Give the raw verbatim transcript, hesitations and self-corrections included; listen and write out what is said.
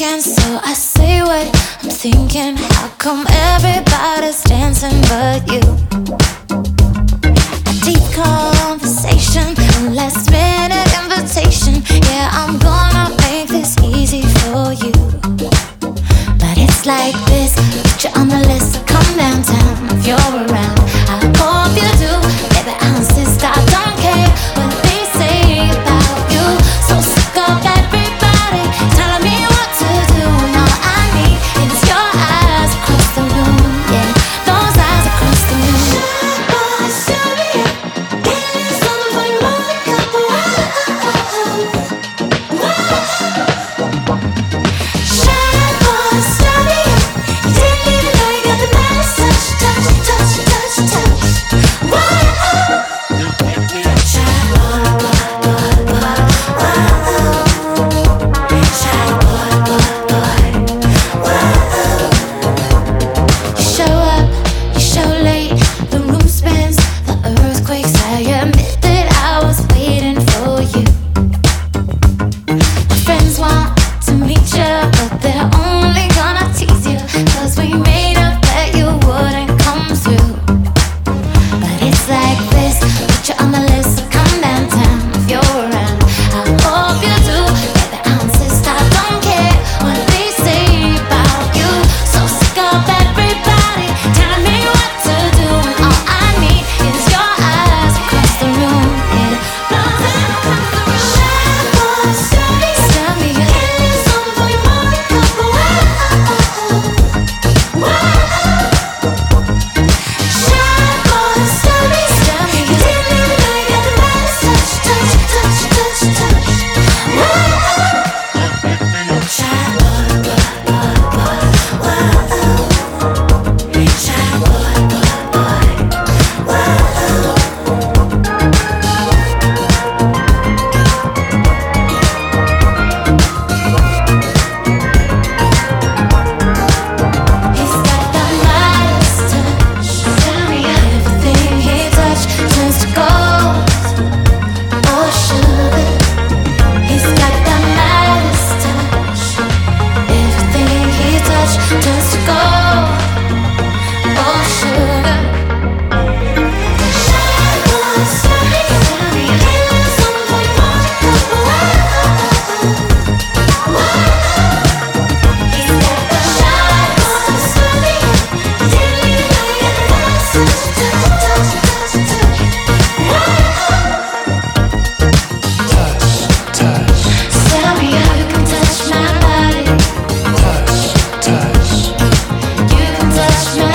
thinking, so I say what I'm thinking. How come everybody's dancing but you? A deep conversation, a last minute invitation. Yeah, I'm gonna make this easy for you. But it's like this, put you on the list, so come downtown if you're around. I hope you do, baby, I insist, I don't care what they say about you. So sick of everybody telling me what to do, and all I need is your eyes across the room. Yeah, those eyes across the room. Shine, boy, show me, give me something for your morning cup of Shine, boy, show me, you didn't even know you got the best touch, touch, touch, touch, touch. Shine, boy, boy, boy, boy, Shine, boy, boy, boy, You show up, you show late, the room spins, the earthquakes. I admit that I was waiting for you. My friends want to meet you, but they're only gonna tease you, 'cause we made up that you wouldn't come through. But it's like this, put you on the list, so come downtown if you're around. I hope you do, baby, I insist, I don't care what they say about you. So sick of everybody telling me what to do, and all I need is your eyes across the room. Yeah, those eyes across the room. Shine, boy, show me, show me, give me something for your morning cup of Shine, boy, show me, show me, you didn't even know you got the best touch, touch, touch, touch, touch. Shine, boy, boy, boy, boy, Shine, boy, boy, boy, He's got the Midas touch. Everything he touch turns to gold or sugar. He's got the Midas touch. Everything he touch turns to gold or sugar. Shine, boy, show me, show me, give me something for your morning cup of He's got the shine, boy, show me, you didn't even know you got the best touch, touch, touch, touch, touch. Tell me how you can touch my body. You can touch my